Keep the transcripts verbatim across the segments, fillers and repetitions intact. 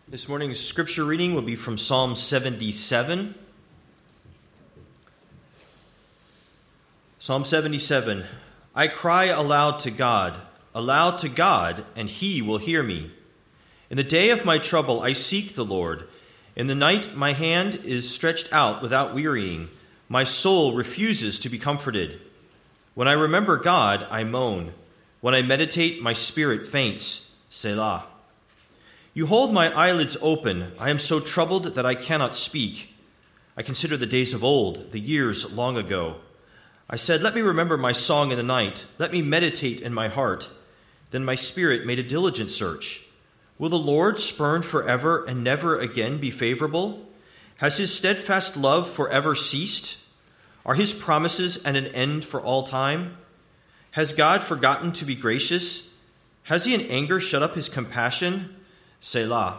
This morning's scripture reading will be from Psalm seventy-seven. Psalm seventy-seven. I cry aloud to God, aloud to God, and he will hear me. In the day of my trouble I seek the Lord. In the night my hand is stretched out without wearying. My soul refuses to be comforted. When I remember God, I moan. When I meditate, my spirit faints. Selah. You hold my eyelids open. I am so troubled that I cannot speak. I consider the days of old, the years long ago. I said, let me remember my song in the night. Let me meditate in my heart. Then my spirit made a diligent search. Will the Lord spurn forever and never again be favorable? Has his steadfast love forever ceased? Are his promises at an end for all time? Has God forgotten to be gracious? Has he in anger shut up his compassion? Selah.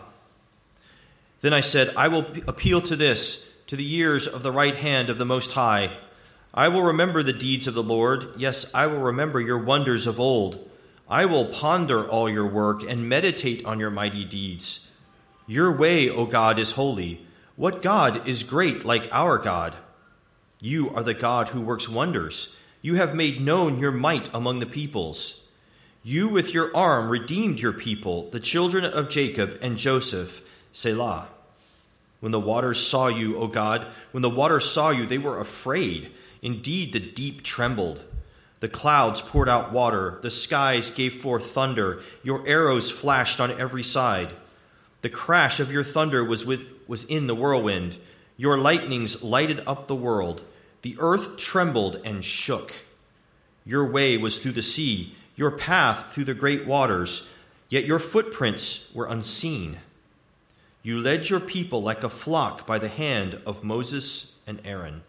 Then I said, I will appeal to this, to the years of the right hand of the Most High. I will remember the deeds of the Lord. Yes, I will remember your wonders of old. I will ponder all your work and meditate on your mighty deeds. Your way, O God, is holy. What God is great like our God? You are the God who works wonders. You have made known your might among the peoples. You with your arm redeemed your people, the children of Jacob and Joseph. Selah. When the waters saw you, O God, when the waters saw you, they were afraid. Indeed, the deep trembled. The clouds poured out water. The skies gave forth thunder. Your arrows flashed on every side. The crash of your thunder was with was in the whirlwind. Your lightnings lighted up the world. The earth trembled and shook. Your way was through the sea, your path through the great waters, yet your footprints were unseen. You led your people like a flock by the hand of Moses and Aaron.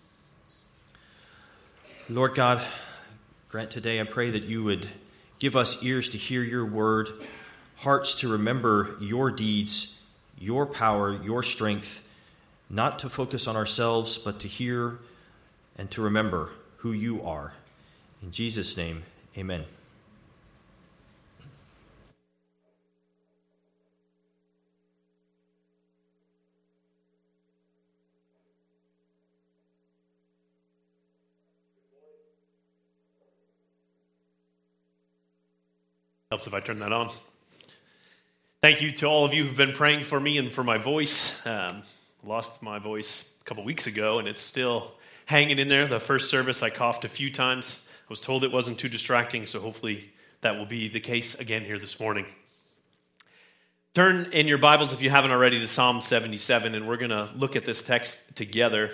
Lord God, grant today, I pray that you would give us ears to hear your word, hearts to remember your deeds, your power, your strength, not to focus on ourselves, but to hear and to remember who you are. In Jesus' name, amen. Helps if I turn that on. Thank you to all of you who've been praying for me and for my voice. Um, lost my voice a couple weeks ago, and it's still hanging in there. The first service, I coughed a few times. I was told it wasn't too distracting, so hopefully that will be the case again here this morning. Turn in your Bibles, if you haven't already, to Psalm seventy-seven, and we're going to look at this text together.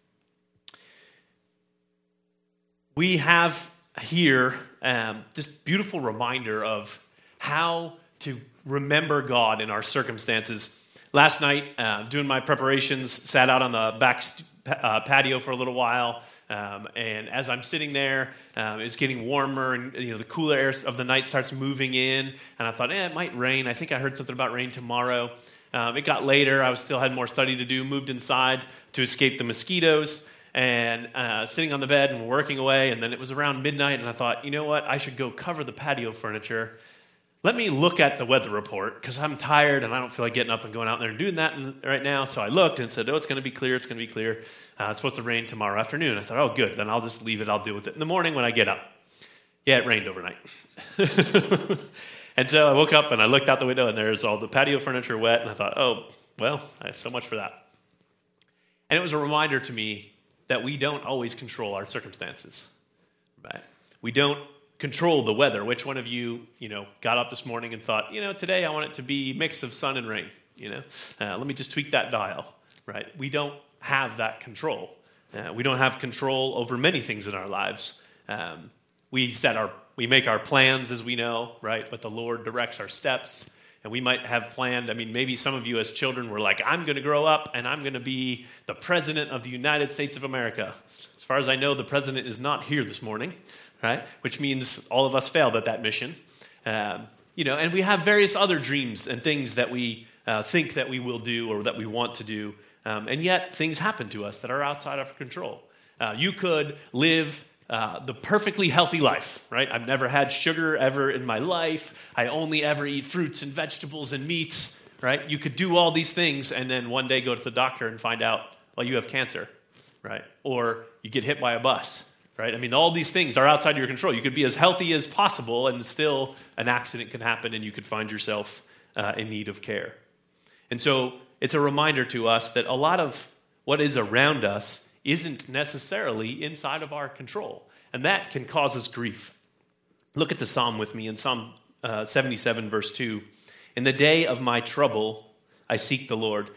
We have here um, this beautiful reminder of how to remember God in our circumstances. Last night, uh, doing my preparations, sat out on the back st- uh, patio for a little while, um, and as I'm sitting there, um, it's getting warmer, and you know the cooler air of the night starts moving in, and I thought, eh, it might rain. I think I heard something about rain tomorrow. Um, it got later. I was still had more study to do. Moved inside to escape the mosquitoes. And uh, sitting on the bed and working away, and then it was around midnight, and I thought, you know what, I should go cover the patio furniture. Let me look at the weather report, because I'm tired, and I don't feel like getting up and going out there and doing that right now. So I looked and said, oh, it's going to be clear, it's going to be clear. Uh, it's supposed to rain tomorrow afternoon. I thought, oh, good, then I'll just leave it, I'll deal with it in the morning when I get up. Yeah, it rained overnight. And so I woke up, and I looked out the window, and there's all the patio furniture wet, and I thought, oh, well, so much for that. And it was a reminder to me that we don't always control our circumstances, right? We don't control the weather. Which one of you, you know, got up this morning and thought, you know, today I want it to be a mix of sun and rain, you know? Uh, let me just tweak that dial, right? We don't have that control. Uh, we don't have control over many things in our lives. Um, we set our, we make our plans, as we know, right? But the Lord directs our steps. And we might have planned, I mean, maybe some of you as children were like, I'm going to grow up and I'm going to be the president of the United States of America. As far as I know, the president is not here this morning, right? Which means all of us failed at that mission. Um, you know, and we have various other dreams and things that we uh, think that we will do or that we want to do. Um, and yet things happen to us that are outside of our control. Uh, you could live Uh, the perfectly healthy life, right? I've never had sugar ever in my life. I only ever eat fruits and vegetables and meats, right? You could do all these things and then one day go to the doctor and find out, well, you have cancer, right? Or you get hit by a bus, right? I mean, all these things are outside your control. You could be as healthy as possible and still an accident can happen and you could find yourself uh, in need of care. And so it's a reminder to us that a lot of what is around us isn't necessarily inside of our control. And that can cause us grief. Look at the psalm with me in Psalm uh, seventy-seven, verse two. In the day of my trouble, I seek the Lord.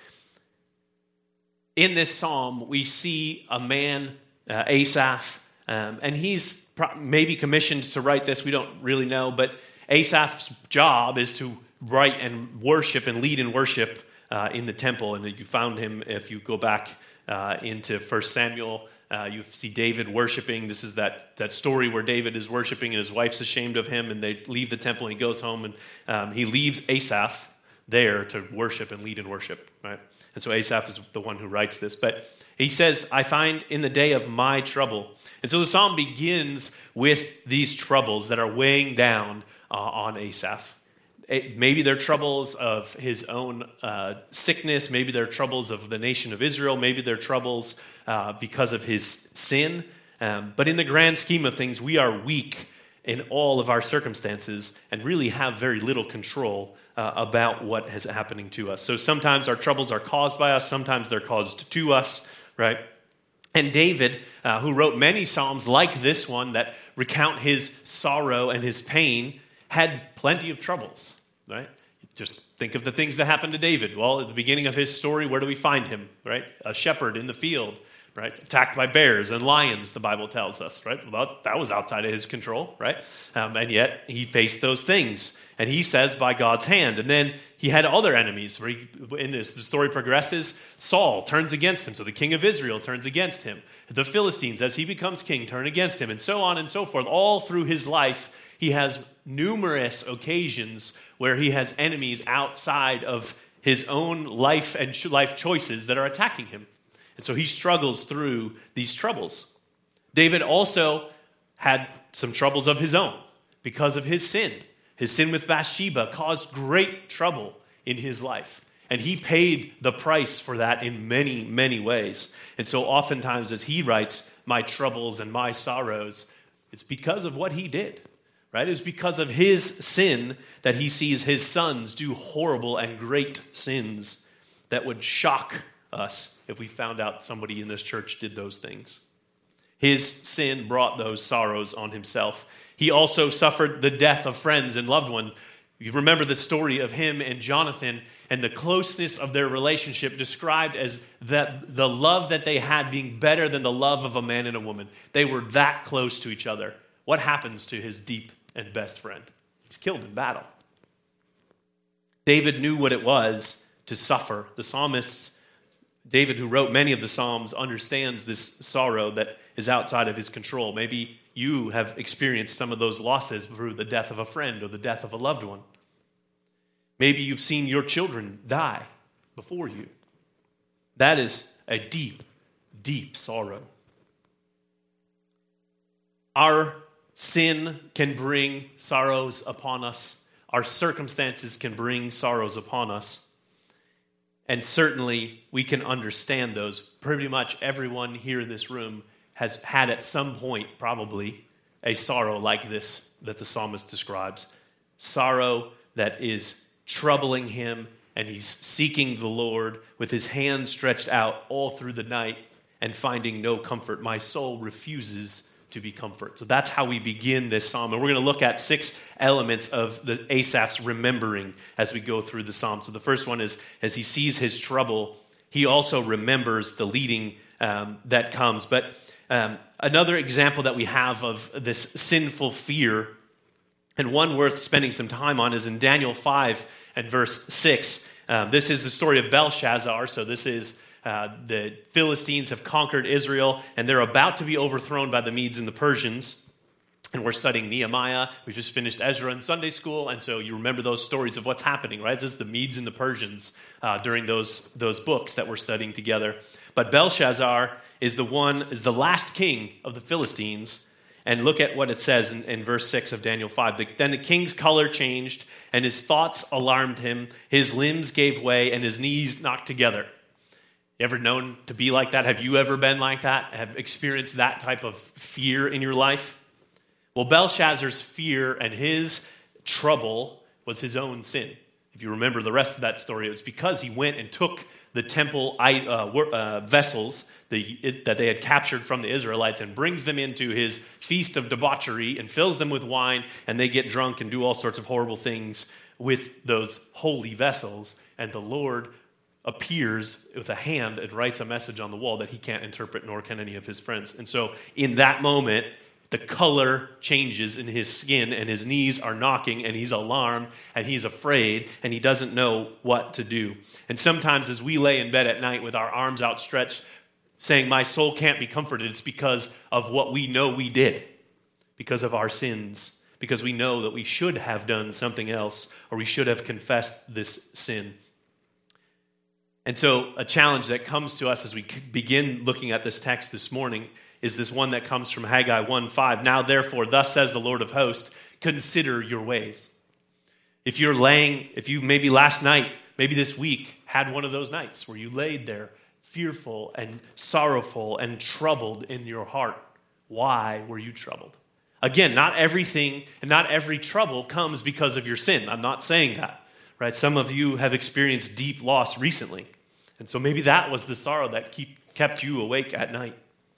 In this psalm, we see a man, uh, Asaph, um, and he's pro- maybe commissioned to write this. We don't really know, but Asaph's job is to write and worship and lead in worship uh, in the temple. And you found him if you go back uh, into First Samuel. Uh, you see David worshiping. This is that, that story where David is worshiping and his wife's ashamed of him and they leave the temple and he goes home and um, he leaves Asaph there to worship and lead in worship, right? And so Asaph is the one who writes this. But he says, I find in the day of my trouble. And so the psalm begins with these troubles that are weighing down uh, on Asaph. It, maybe they're troubles of his own uh, sickness. Maybe they're troubles of the nation of Israel. Maybe they're troubles uh, because of his sin. Um, but in the grand scheme of things, we are weak in all of our circumstances and really have very little control uh, about what is happening to us. So sometimes our troubles are caused by us. Sometimes they're caused to us, right? And David, uh, who wrote many psalms like this one that recount his sorrow and his pain, had plenty of troubles, right? Just think of the things that happened to David. Well, at the beginning of his story, where do we find him, right? A shepherd in the field, right? Attacked by bears and lions, the Bible tells us, right? Well, that was outside of his control, right? Um, and yet he faced those things. And he says, by God's hand. And then he had other enemies. Where he, in this, the story progresses, Saul turns against him. So the king of Israel turns against him. The Philistines, as he becomes king, turn against him. And so on and so forth. All through his life, he has numerous occasions where he has enemies outside of his own life and life choices that are attacking him. And so he struggles through these troubles. David also had some troubles of his own because of his sin. His sin with Bathsheba caused great trouble in his life. And he paid the price for that in many, many ways. And so oftentimes as he writes, my troubles and my sorrows, it's because of what he did. Right? It's because of his sin that he sees his sons do horrible and great sins that would shock us if we found out somebody in this church did those things. His sin brought those sorrows on himself. He also suffered the death of friends and loved ones. You remember the story of him and Jonathan and the closeness of their relationship described as that the love that they had being better than the love of a man and a woman. They were that close to each other. What happens to his deep and best friend? He's killed in battle. David knew what it was to suffer. The psalmists, David, who wrote many of the Psalms, understands this sorrow that is outside of his control. Maybe you have experienced some of those losses through the death of a friend or the death of a loved one. Maybe you've seen your children die before you. That is a deep, deep sorrow. Our sin can bring sorrows upon us. Our circumstances can bring sorrows upon us. And certainly we can understand those. Pretty much everyone here in this room has had at some point probably a sorrow like this that the psalmist describes. Sorrow that is troubling him and he's seeking the Lord with his hand stretched out all through the night and finding no comfort. My soul refuses to be comfort. So that's how we begin this psalm. And we're going to look at six elements of the Asaph's remembering as we go through the psalm. So the first one is, as he sees his trouble, he also remembers the leading um, that comes. But um, another example that we have of this sinful fear, and one worth spending some time on, is in Daniel five and verse six. Um, this is the story of Belshazzar. So this is Uh, the Philistines have conquered Israel, and they're about to be overthrown by the Medes and the Persians. And we're studying Nehemiah. We just finished Ezra in Sunday school, and so you remember those stories of what's happening, right? This is the Medes and the Persians uh, during those those books that we're studying together. But Belshazzar is the one is the last king of the Philistines, And look at what it says in, in verse six of Daniel five. The, then the king's color changed, and his thoughts alarmed him. His limbs gave way, and his knees knocked together. You ever known to be like that? Have you ever been like that? Have experienced that type of fear in your life? Well, Belshazzar's fear and his trouble was his own sin. If you remember the rest of that story, it was because he went and took the temple uh, uh, vessels the, it, that they had captured from the Israelites and brings them into his feast of debauchery and fills them with wine, and they get drunk and do all sorts of horrible things with those holy vessels. And the Lord appears with a hand and writes a message on the wall that he can't interpret, nor can any of his friends. And so in that moment, the color changes in his skin, and his knees are knocking, and he's alarmed, and he's afraid, and he doesn't know what to do. And sometimes as we lay in bed at night with our arms outstretched, saying, my soul can't be comforted, it's because of what we know we did, because of our sins, because we know that we should have done something else, or we should have confessed this sin. And so a challenge that comes to us as we begin looking at this text this morning is this one that comes from Haggai one five. Now therefore, thus says the Lord of hosts, consider your ways. If you're laying, if you maybe last night, maybe this week, had one of those nights where you laid there fearful and sorrowful and troubled in your heart, why were you troubled? Again, not everything and not every trouble comes because of your sin. I'm not saying that, right? Some of you have experienced deep loss recently. And so maybe that was the sorrow that keep, kept you awake at night.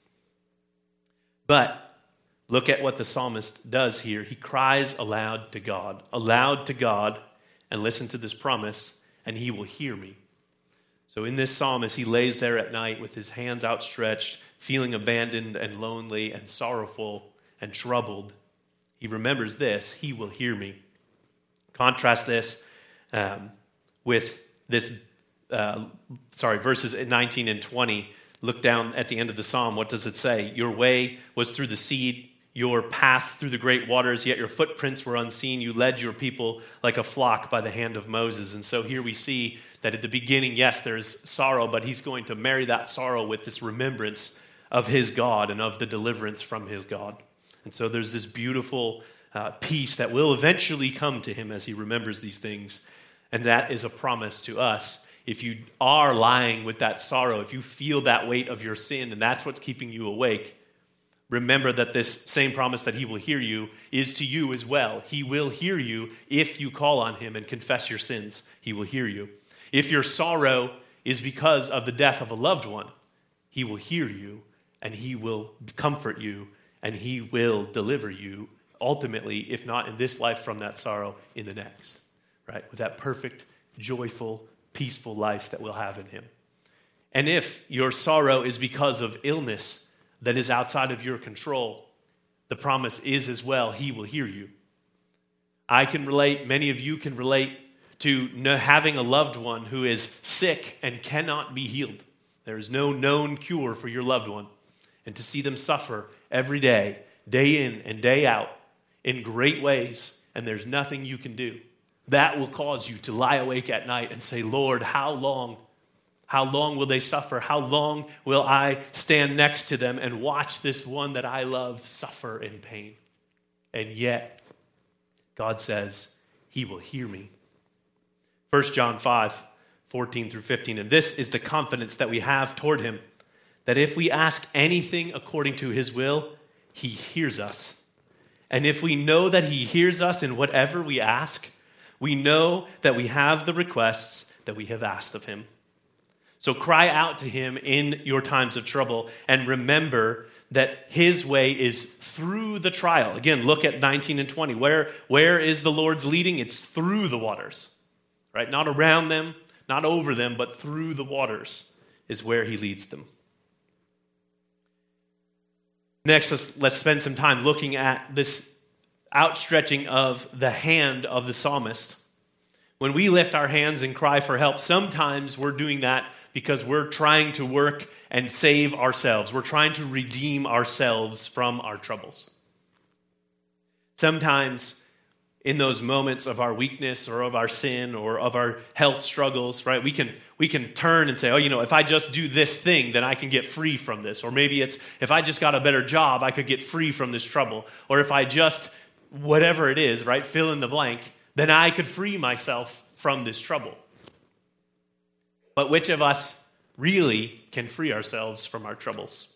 But look at what the psalmist does here. He cries aloud to God, aloud to God, and listen to this promise, and he will hear me. So in this psalm, as he lays there at night with his hands outstretched, feeling abandoned and lonely and sorrowful and troubled, he remembers this: he will hear me. Contrast this um, with this, uh, sorry, verses nineteen and twenty. Look down at the end of the psalm. What does it say? Your way was through the sea, your path through the great waters, yet your footprints were unseen. You led your people like a flock by the hand of Moses. And so here we see that at the beginning, yes, there's sorrow, but he's going to marry that sorrow with this remembrance of his God and of the deliverance from his God. And so there's this beautiful uh, peace that will eventually come to him as he remembers these things. And that is a promise to us. If you are lying with that sorrow, if you feel that weight of your sin, and that's what's keeping you awake, remember that this same promise that he will hear you is to you as well. He will hear you if you call on him and confess your sins. He will hear you. If your sorrow is because of the death of a loved one, he will hear you, and he will comfort you, and he will deliver you, ultimately, if not in this life from that sorrow, in the next, right? With that perfect, joyful, peaceful life that we'll have in him. And if your sorrow is because of illness that is outside of your control, the promise is as well, he will hear you. I can relate, many of you can relate to having a loved one who is sick and cannot be healed. There is no known cure for your loved one. And to see them suffer every day, day in and day out, in great ways, and there's nothing you can do. That will cause you to lie awake at night and say, Lord, how long? How long will they suffer? How long will I stand next to them and watch this one that I love suffer in pain? And yet, God says, he will hear me. First John five, fourteen through fifteen. And this is the confidence that we have toward him, that if we ask anything according to his will, he hears us. And if we know that he hears us in whatever we ask, we know that we have the requests that we have asked of him. So cry out to him in your times of trouble, and remember that his way is through the trial. Again, look at nineteen and twenty. Where, where is the Lord's leading? It's through the waters, right? Not around them, not over them, but through the waters is where he leads them. Next, let's, let's spend some time looking at this outstretching of the hand of the psalmist. When we lift our hands and cry for help, sometimes we're doing that because we're trying to work and save ourselves. We're trying to redeem ourselves from our troubles. Sometimes in those moments of our weakness or of our sin or of our health struggles, right? We can we can turn and say, oh, you know, if I just do this thing, then I can get free from this. Or maybe it's, if I just got a better job, I could get free from this trouble. Or if I just, whatever it is, right, fill in the blank, then I could free myself from this trouble. But which of us really can free ourselves from our troubles?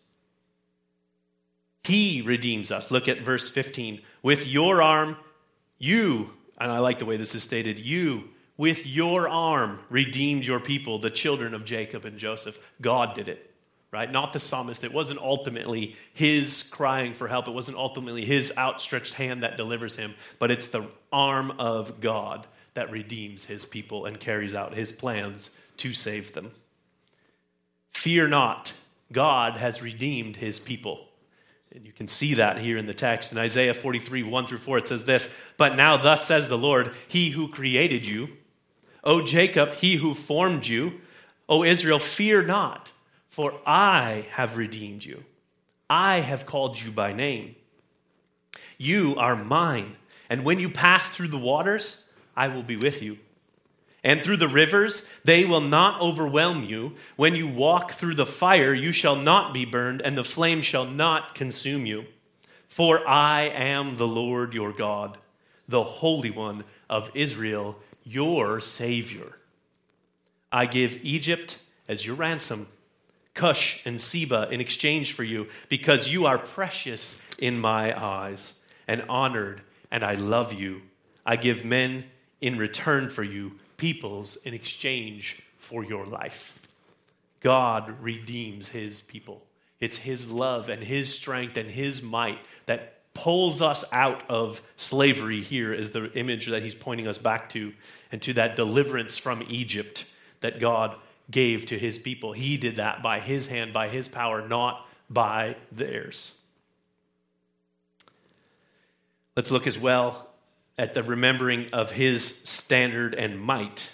He redeems us. Look at verse fifteen. With your arm, you, and I like the way this is stated, you, with your arm, redeemed your people, the children of Jacob and Joseph. God did it, right? Not the psalmist. It wasn't ultimately his crying for help. It wasn't ultimately his outstretched hand that delivers him, but it's the arm of God that redeems his people and carries out his plans to save them. Fear not, God has redeemed his people. And you can see that here in the text. In Isaiah forty-three, one through four, it says this, but now thus says the Lord, he who created you, O Jacob, he who formed you, O Israel, fear not, for I have redeemed you. I have called you by name. You are mine, and when you pass through the waters, I will be with you. And through the rivers, they will not overwhelm you. When you walk through the fire, you shall not be burned, and the flame shall not consume you. For I am the Lord your God, the Holy One of Israel, your Savior. I give Egypt as your ransom, Cush and Seba in exchange for you, because you are precious in my eyes, and honored, and I love you. I give men in return for you, peoples in exchange for your life. God redeems his people. It's his love and his strength and his might that pulls us out of slavery. Here is the image that he's pointing us back to, and to that deliverance from Egypt that God gave to his people. He did that by his hand, by his power, not by theirs. Let's look as well at the remembering of his standard and might.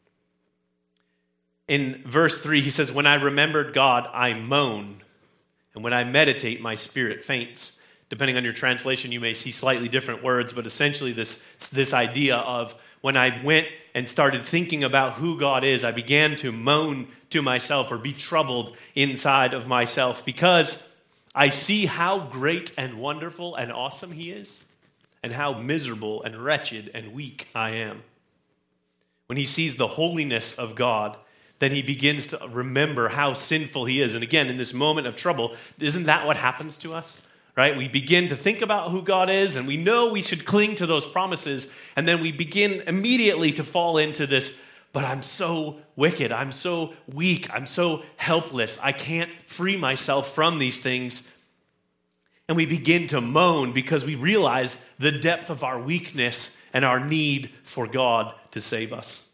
In verse three, he says, when I remembered God, I moan. And when I meditate, my spirit faints. Depending on your translation, you may see slightly different words, but essentially this, this idea of when I went and started thinking about who God is, I began to moan to myself or be troubled inside of myself because I see how great and wonderful and awesome he is, and how miserable and wretched and weak I am. When he sees the holiness of God, then he begins to remember how sinful he is. And again, in this moment of trouble, isn't that what happens to us? Right? We begin to think about who God is, and we know we should cling to those promises, and then we begin immediately to fall into this, but I'm so wicked, I'm so weak, I'm so helpless, I can't free myself from these things. And we begin to moan because we realize the depth of our weakness and our need for God to save us.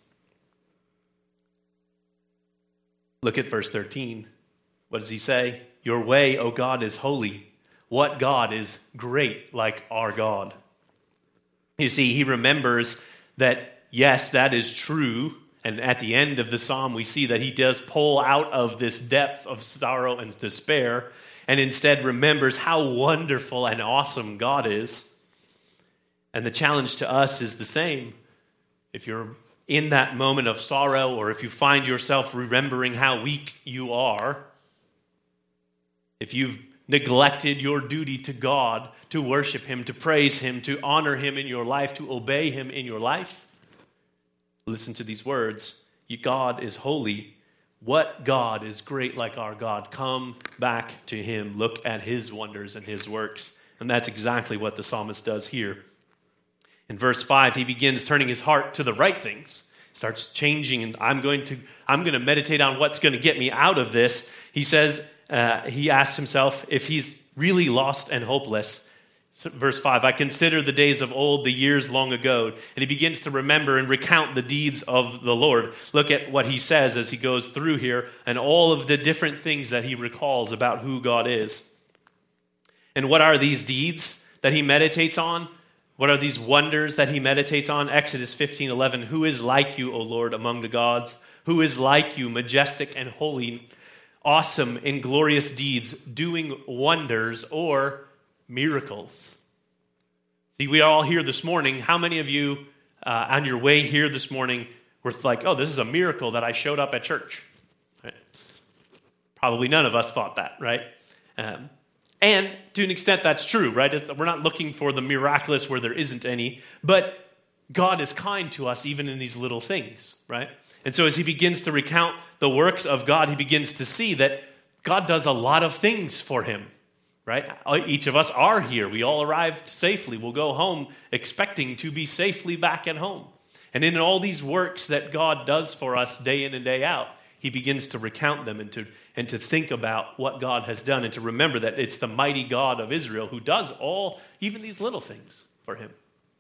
Look at verse thirteen. What does he say? Your way, O God, is holy. What God is great like our God? You see, he remembers that, yes, that is true. And at the end of the psalm, we see that he does pull out of this depth of sorrow and despair, and instead remembers how wonderful and awesome God is. And the challenge to us is the same. If you're in that moment of sorrow, or if you find yourself remembering how weak you are, if you've neglected your duty to God, to worship him, to praise him, to honor him in your life, to obey him in your life, listen to these words. God is holy. What God is great like our God? Come back to him. Look at his wonders and his works. And that's exactly what the psalmist does here. In verse five, he begins turning his heart to the right things. Starts changing, and I'm going to I'm going to meditate on what's going to get me out of this. He says, uh, he asks himself if he's really lost and hopeless. So, verse five, I consider the days of old, the years long ago. And he begins to remember and recount the deeds of the Lord. Look at what he says as he goes through here and all of the different things that he recalls about who God is. And what are these deeds that he meditates on? What are these wonders that he meditates on? Exodus fifteen eleven, who is like you, O Lord, among the gods? Who is like you, majestic and holy, awesome in glorious deeds, doing wonders or miracles? See, we are all here this morning. How many of you uh, on your way here this morning were like, oh, this is a miracle that I showed up at church? Right? Probably none of us thought that, right? Um, and to an extent, that's true, right? It's, we're not looking for the miraculous where there isn't any, but God is kind to us even in these little things, right? And so as he begins to recount the works of God, he begins to see that God does a lot of things for him, right? Each of us are here. We all arrived safely. We'll go home expecting to be safely back at home. And in all these works that God does for us day in and day out, he begins to recount them and to, and to think about what God has done and to remember that it's the mighty God of Israel who does all, even these little things for him.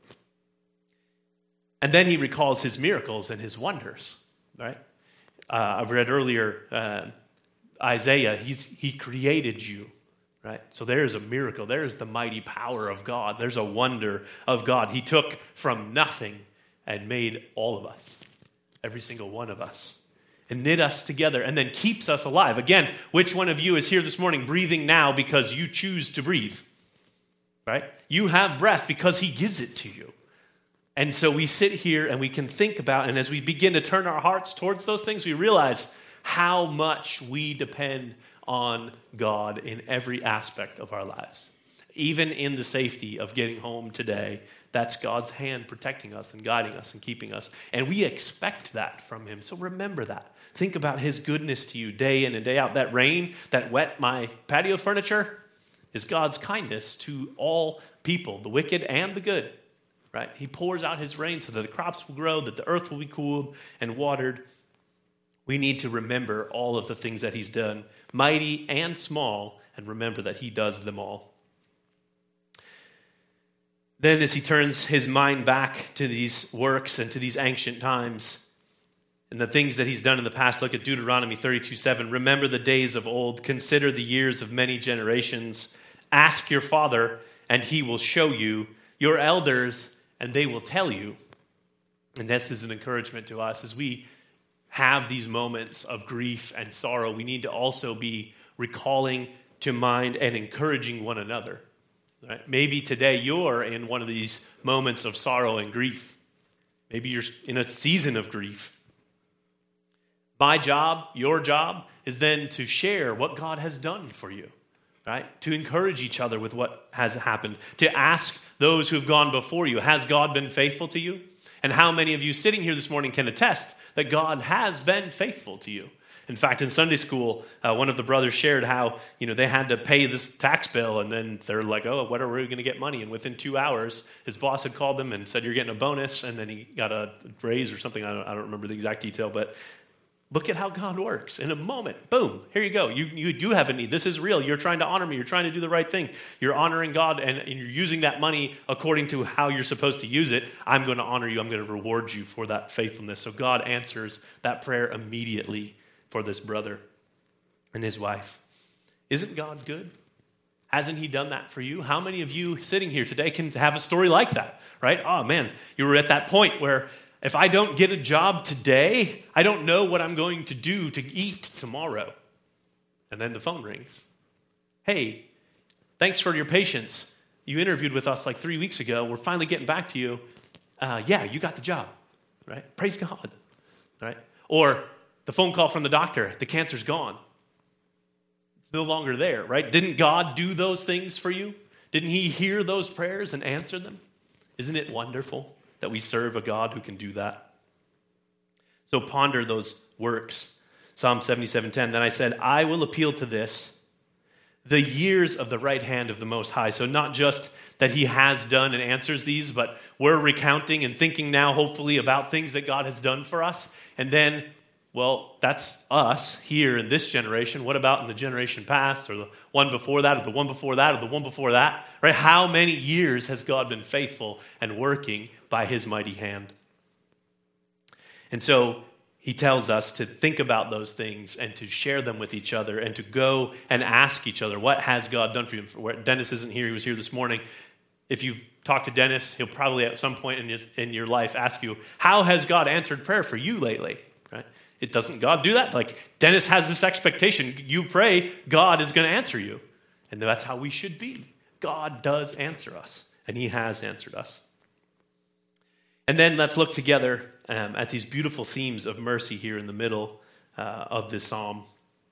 And then he recalls his miracles and his wonders, right? Uh, I've read earlier, uh, Isaiah, he's, he created you, right? So there's a miracle. There's the mighty power of God. There's a wonder of God. He took from nothing and made all of us, every single one of us, and knit us together and then keeps us alive. Again, which one of you is here this morning breathing now because you choose to breathe, right? You have breath because he gives it to you. And so we sit here and we can think about, and as we begin to turn our hearts towards those things, we realize how much we depend on God in every aspect of our lives. Even in the safety of getting home today, that's God's hand protecting us and guiding us and keeping us. And we expect that from him. So remember that. Think about his goodness to you day in and day out. That rain that wet my patio furniture is God's kindness to all people, the wicked and the good. Right? He pours out his rain so that the crops will grow, that the earth will be cooled and watered. We need to remember all of the things that he's done, mighty and small, and remember that he does them all. Then as he turns his mind back to these works and to these ancient times and the things that he's done in the past, look at Deuteronomy thirty-two seven. Remember the days of old, consider the years of many generations. Ask your father, and he will show you, your elders, and they will tell you. And this is an encouragement to us as we have these moments of grief and sorrow. We need to also be recalling to mind and encouraging one another. Right? Maybe today you're in one of these moments of sorrow and grief. Maybe you're in a season of grief. My job, your job, is then to share what God has done for you. Right? To encourage each other with what has happened. To ask those who have gone before you, has God been faithful to you? And how many of you sitting here this morning can attest that God has been faithful to you? In fact, in Sunday school, uh, one of the brothers shared how, you know, they had to pay this tax bill, and then they're like, oh, what are we going to get money? And within two hours, his boss had called them and said, you're getting a bonus, and then he got a raise or something. I don't, I don't remember the exact detail, but look at how God works. In a moment, boom, here you go. You, you do have a need. This is real. You're trying to honor me. You're trying to do the right thing. You're honoring God, and, and you're using that money according to how you're supposed to use it. I'm going to honor you. I'm going to reward you for that faithfulness. So God answers that prayer immediately for this brother and his wife. Isn't God good? Hasn't he done that for you? How many of you sitting here today can have a story like that, right? Oh, man, you were at that point where if I don't get a job today, I don't know what I'm going to do to eat tomorrow. And then the phone rings. Hey, thanks for your patience. You interviewed with us like three weeks ago. We're finally getting back to you. Uh, yeah, you got the job, right? Praise God, right? Or the phone call from the doctor. The cancer's gone. It's no longer there, right? Didn't God do those things for you? Didn't he hear those prayers and answer them? Isn't it wonderful that we serve a God who can do that? So ponder those works. Psalm seventy-seven ten. Then I said, I will appeal to this, the years of the right hand of the Most High. So not just that he has done and answers these, but we're recounting and thinking now, hopefully, about things that God has done for us. And then, well, that's us here in this generation. What about in the generation past, or the one before that, or the one before that, or the one before that? Right? How many years has God been faithful and working by his mighty hand? And so he tells us to think about those things and to share them with each other and to go and ask each other, what has God done for you? Dennis isn't here. He was here this morning. If you talk to Dennis, he'll probably at some point in, his, in your life ask you, how has God answered prayer for you lately? Right? It doesn't God do that? Like, Dennis has this expectation. You pray, God is going to answer you. And that's how we should be. God does answer us. and he has answered us. And then let's look together um, at these beautiful themes of mercy here in the middle uh, of this psalm.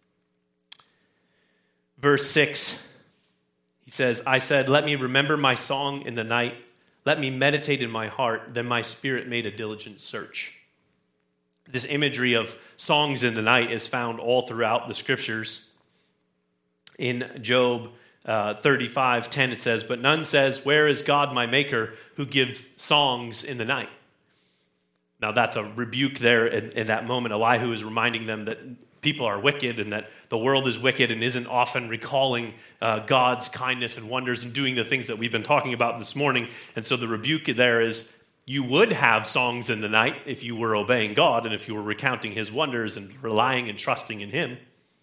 Verse six, he says, I said, let me remember my song in the night. Let me meditate in my heart. Then my spirit made a diligent search. This imagery of songs in the night is found all throughout the scriptures. In Job uh, thirty-five ten, it says, but none says, where is God my maker who gives songs in the night? Now that's a rebuke there in, in that moment. Elihu is reminding them that people are wicked and that the world is wicked and isn't often recalling uh, God's kindness and wonders and doing the things that we've been talking about this morning. And so the rebuke there is, you would have songs in the night if you were obeying God and if you were recounting his wonders and relying and trusting in him.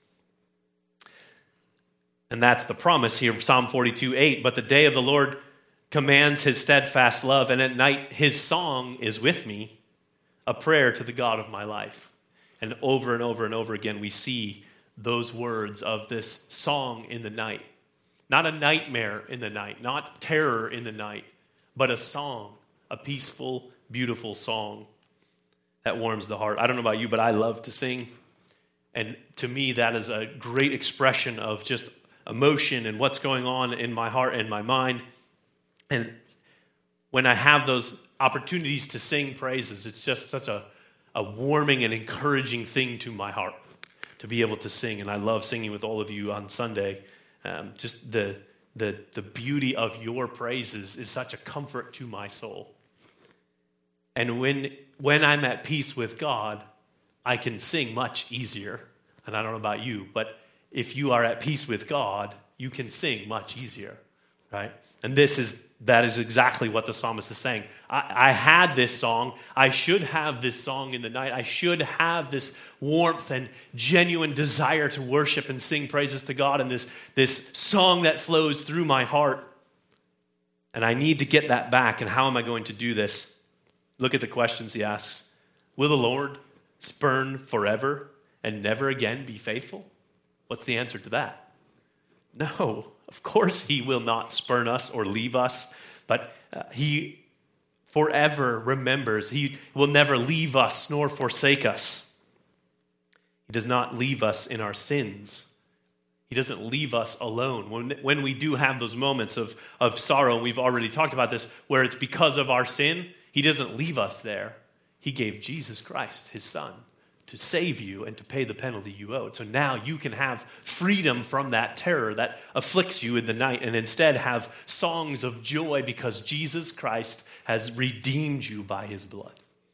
And that's the promise here of Psalm forty-two eight. But the day of the Lord commands his steadfast love, and at night his song is with me, a prayer to the God of my life. And over and over and over again, we see those words of this song in the night. Not a nightmare in the night, not terror in the night, but a song, a peaceful, beautiful song that warms the heart. I don't know about you, but I love to sing. And to me, that is a great expression of just emotion and what's going on in my heart and my mind. And when I have those opportunities to sing praises, it's just such a, a warming and encouraging thing to my heart to be able to sing. And I love singing with all of you on Sunday. Um, just the, the, the beauty of your praises is such a comfort to my soul. And when, when I'm at peace with God, I can sing much easier. And I don't know about you, but if you are at peace with God, you can sing much easier, right? And this is that is exactly what the psalmist is saying. I, I had this song. I should have this song in the night. I should have this warmth and genuine desire to worship and sing praises to God and this, this song that flows through my heart. And I need to get that back. And how am I going to do this? Look at the questions he asks. Will the Lord spurn forever and never again be faithful? What's the answer to that? No, of course he will not spurn us or leave us, but uh, he forever remembers. He will never leave us nor forsake us. He does not leave us in our sins. He doesn't leave us alone. When, when we do have those moments of, of sorrow, and we've already talked about this, where it's because of our sin, he doesn't leave us there. He gave Jesus Christ, his son, to save you and to pay the penalty you owed. So now you can have freedom from that terror that afflicts you in the night and instead have songs of joy because Jesus Christ has redeemed you by his blood.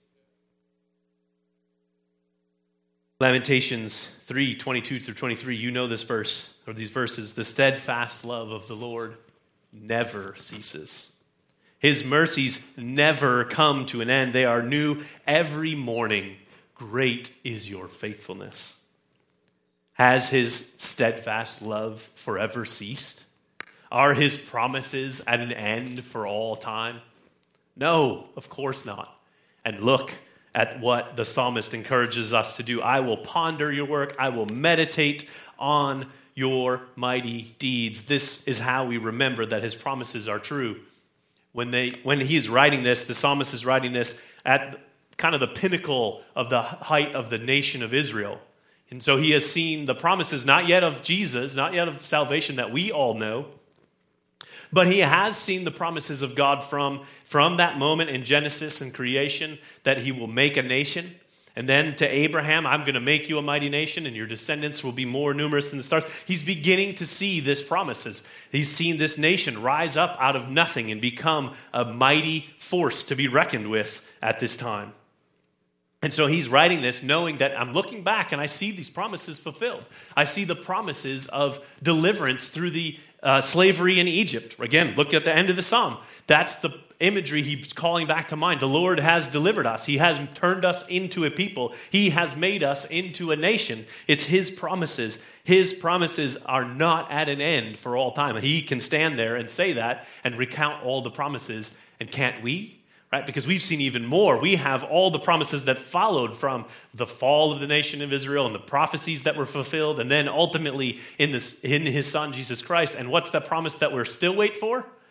Lamentations three, twenty-two through twenty-three, you know this verse, or these verses. The steadfast love of the Lord never ceases. His mercies never come to an end. They are new every morning. Great is your faithfulness. Has his steadfast love forever ceased? Are his promises at an end for all time? No, of course not. And look at what the psalmist encourages us to do. I will ponder your work. I will meditate on your mighty deeds. This is how we remember that his promises are true. When they, when he's writing this, the psalmist is writing this at kind of the pinnacle of the height of the nation of Israel. And so he has seen the promises, not yet of Jesus, not yet of salvation that we all know, but he has seen the promises of God from, from that moment in Genesis and creation that he will make a nation. And then to Abraham, I'm going to make you a mighty nation and your descendants will be more numerous than the stars. He's beginning to see this promises. He's seen this nation rise up out of nothing and become a mighty force to be reckoned with at this time. And so he's writing this knowing that I'm looking back and I see these promises fulfilled. I see the promises of deliverance through the uh, slavery in Egypt. Again, look at the end of the psalm. That's the imagery he's calling back to mind. The Lord has delivered us. He has turned us into a people. He has made us into a nation. It's his promises. His promises are not at an end for all time. He can stand there and say that and recount all the promises. And can't we? Right? Because we've seen even more. We have all the promises that followed from the fall of the nation of Israel and the prophecies that were fulfilled, and then ultimately in, this, in his son, Jesus Christ. And what's that promise that we're still waiting for?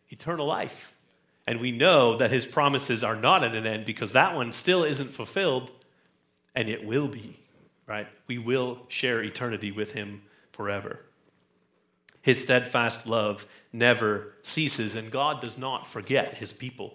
eternal life. And we know that his promises are not at an end because that one still isn't fulfilled, and it will be, right? We will share eternity with him forever. His steadfast love never ceases, and God does not forget his people.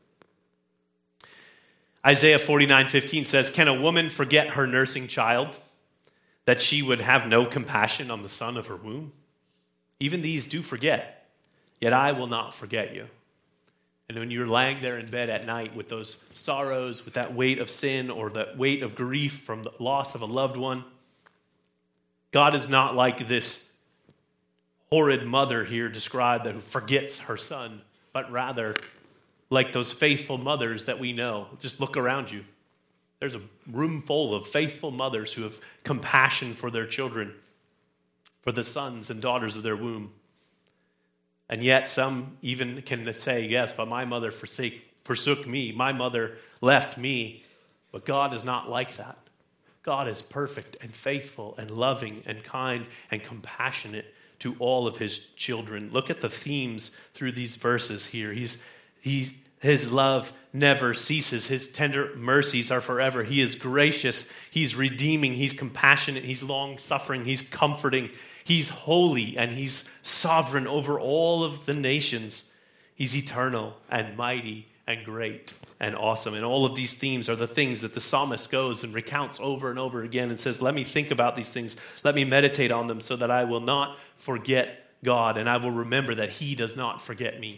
Isaiah forty-nine fifteen says, "Can a woman forget her nursing child, that she would have no compassion on the son of her womb? Even these do forget, yet I will not forget you." And when you're lying there in bed at night with those sorrows, with that weight of sin or that weight of grief from the loss of a loved one, God is not like this horrid mother here described that forgets her son, but rather like those faithful mothers that we know. Just look around you. There's a room full of faithful mothers who have compassion for their children, for the sons and daughters of their womb. And yet some even can say, yes, but my mother forsake, forsook me. My mother left me. But God is not like that. God is perfect and faithful and loving and kind and compassionate to all of his children. Look at the themes through these verses here. He's, he's, his love never ceases. His tender mercies are forever. He is gracious. He's redeeming. He's compassionate. He's long-suffering. He's comforting. He's holy and he's sovereign over all of the nations. He's eternal and mighty and great and awesome. And all of these themes are the things that the psalmist goes and recounts over and over again and says, let me think about these things. Let me meditate on them so that I will not forget God and I will remember that he does not forget me.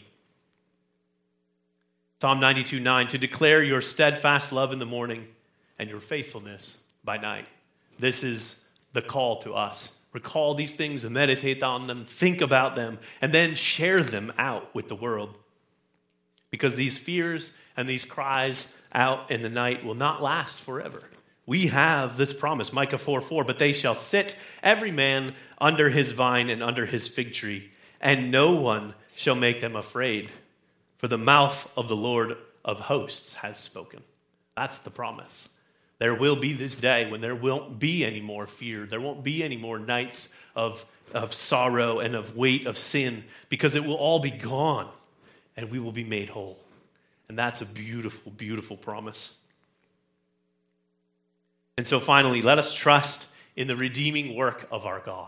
Psalm ninety-two nine, to declare your steadfast love in the morning and your faithfulness by night. This is the call to us. Recall these things and meditate on them, think about them, and then share them out with the world. Because these fears and these cries out in the night will not last forever. We have this promise, Micah four four, but they shall sit every man under his vine and under his fig tree, and no one shall make them afraid, for the mouth of the Lord of hosts has spoken. That's the promise. There will be this day when there won't be any more fear. There won't be any more nights of, of sorrow and of weight of sin, because it will all be gone and we will be made whole. And that's a beautiful, beautiful promise. And so finally, let us trust in the redeeming work of our God.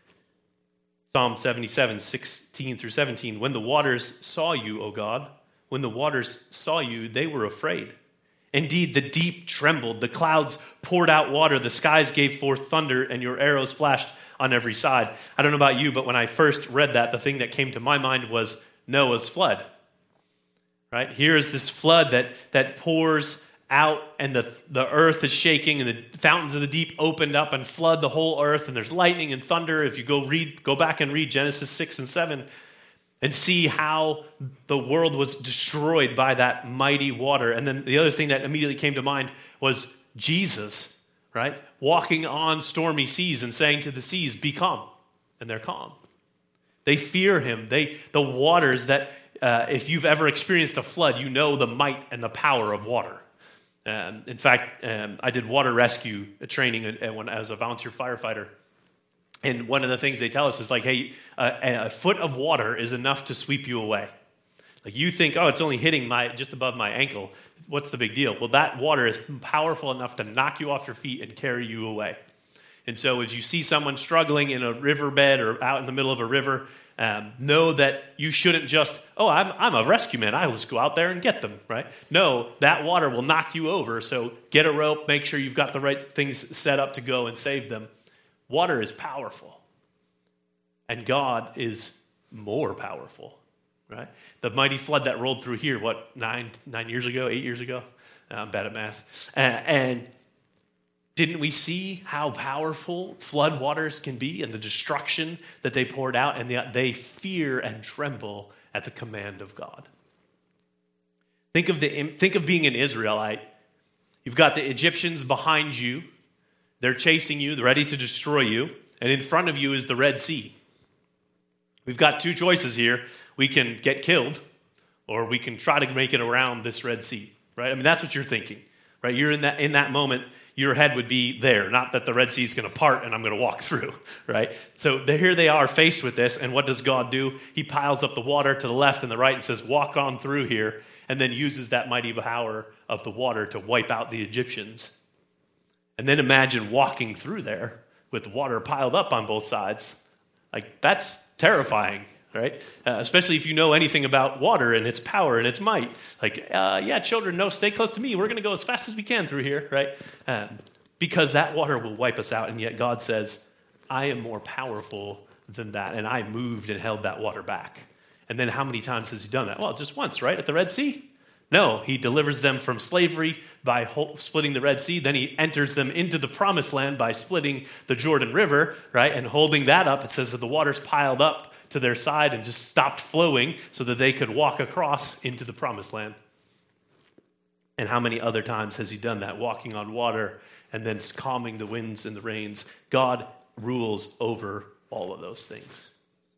Psalm seventy-seven, sixteen through seventeen, when the waters saw you, O God, when the waters saw you, they were afraid. Indeed, the deep trembled, the clouds poured out water, the skies gave forth thunder, and your arrows flashed on every side. I don't know about you, but when I first read that, the thing that came to my mind was Noah's flood. Right? Here is this flood that, that pours out, and the, the earth is shaking, and the fountains of the deep opened up and flood the whole earth, and there's lightning and thunder. If you go read, go back and read Genesis six and seven, and see how the world was destroyed by that mighty water. And then the other thing that immediately came to mind was Jesus, right? Walking on stormy seas and saying to the seas, be calm. And they're calm. They fear him. They, the waters that, uh, if you've ever experienced a flood, you know the might and the power of water. Um, in fact, um, I did water rescue training when I was a volunteer firefighter. And one of the things they tell us is like, hey, a, a foot of water is enough to sweep you away. Like you think, oh, it's only hitting my just above my ankle. What's the big deal? Well, that water is powerful enough to knock you off your feet and carry you away. And so as you see someone struggling in a riverbed or out in the middle of a river, um, know that you shouldn't just, oh, I'm, I'm a rescue man. I'll just go out there and get them, right? No, that water will knock you over. So get a rope, make sure you've got the right things set up to go and save them. Water is powerful, and God is more powerful, right? The mighty flood that rolled through here, what, nine nine years ago, eight years ago? I'm bad at math. Uh, and didn't we see how powerful flood waters can be and the destruction that they poured out, and yet they fear and tremble at the command of God? Think of the think of being an Israelite. You've got the Egyptians behind you. They're chasing you, they're ready to destroy you, and in front of you is the Red Sea. We've got two choices here. We can get killed, or we can try to make it around this Red Sea, right? I mean, that's what you're thinking, right? You're in that in that moment, your head would be there, not that the Red Sea is going to part and I'm going to walk through, right? So here they are faced with this, and what does God do? He piles up the water to the left and the right and says, walk on through here, and then uses that mighty power of the water to wipe out the Egyptians. And then imagine walking through there with water piled up on both sides. Like, that's terrifying, right? Uh, especially if you know anything about water and its power and its might. Like, uh, yeah, children, no, stay close to me. We're going to go as fast as we can through here, right? Um, because that water will wipe us out, and yet God says, I am more powerful than that, and I moved and held that water back. And then how many times has he done that? Well, just once, right? At the Red Sea? No, he delivers them from slavery by whole, splitting the Red Sea. Then he enters them into the Promised Land by splitting the Jordan River, right? And holding that up, it says that the waters piled up to their side and just stopped flowing so that they could walk across into the Promised Land. And how many other times has he done that? Walking on water and then calming the winds and the rains. God rules over all of those things.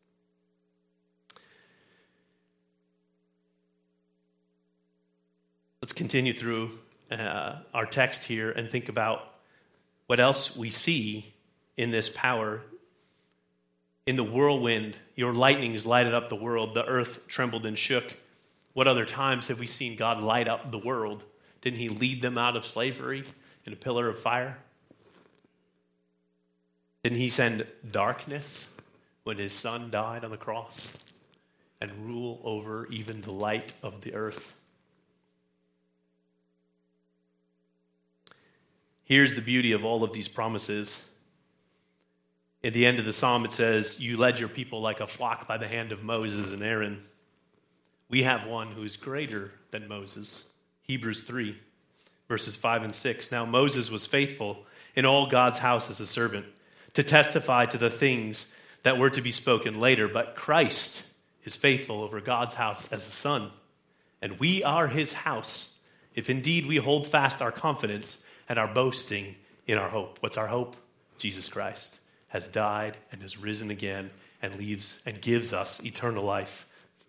Let's continue through uh, our text here and think about what else we see in this power. In the whirlwind, your lightnings lighted up the world. The earth trembled and shook. What other times have we seen God light up the world? Didn't he lead them out of slavery in a pillar of fire? Didn't he send darkness when his son died on the cross and rule over even the light of the earth? Here's the beauty of all of these promises. At the end of the psalm, it says, you led your people like a flock by the hand of Moses and Aaron. We have one who is greater than Moses. Hebrews three, verses five and six. Now Moses was faithful in all God's house as a servant, to testify to the things that were to be spoken later, but Christ is faithful over God's house as a son. And we are his house, if indeed we hold fast our confidence and our boasting in our hope. What's our hope? Jesus Christ has died and has risen again and leaves and gives us eternal life.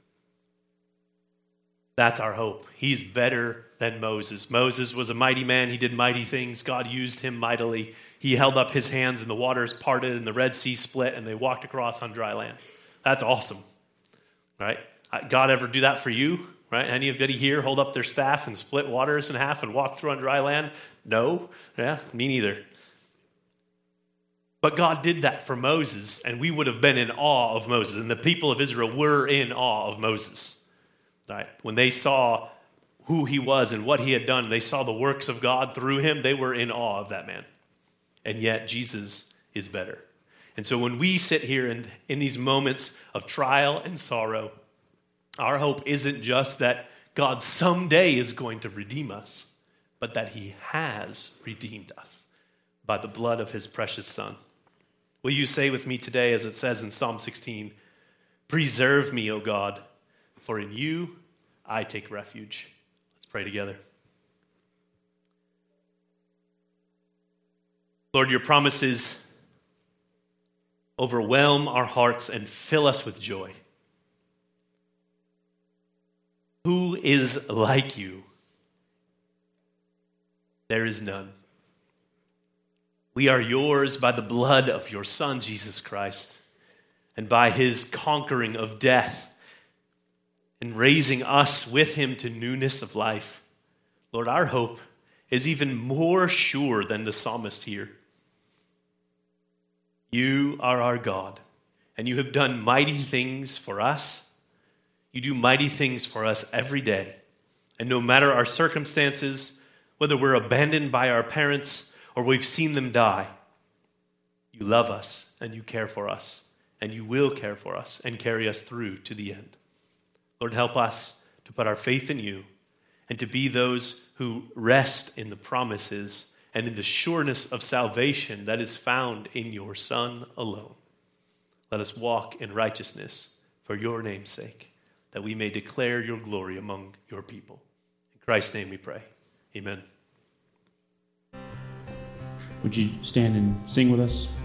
That's our hope. He's better than Moses. Moses was a mighty man. He did mighty things. God used him mightily. He held up his hands and the waters parted and the Red Sea split and they walked across on dry land. That's awesome, right? God ever do that for you? Right? Anybody here hold up their staff and split waters in half and walk through on dry land? No? Yeah, me neither. But God did that for Moses, and we would have been in awe of Moses, and the people of Israel were in awe of Moses. Right? When they saw who he was and what he had done, they saw the works of God through him, they were in awe of that man. And yet Jesus is better. And so when we sit here in, in these moments of trial and sorrow, our hope isn't just that God someday is going to redeem us, but that he has redeemed us by the blood of his precious son. Will you say with me today, as it says in Psalm sixteen, preserve me, O God, for in you I take refuge. Let's pray together. Lord, your promises overwhelm our hearts and fill us with joy. Who is like you? There is none. We are yours by the blood of your Son, Jesus Christ, and by his conquering of death and raising us with him to newness of life. Lord, our hope is even more sure than the psalmist here. You are our God, and you have done mighty things for us. You do mighty things for us every day. And no matter our circumstances, whether we're abandoned by our parents or we've seen them die, you love us and you care for us and you will care for us and carry us through to the end. Lord, help us to put our faith in you and to be those who rest in the promises and in the sureness of salvation that is found in your Son alone. Let us walk in righteousness for your name's sake, that we may declare your glory among your people. In Christ's name we pray. Amen. Would you stand and sing with us?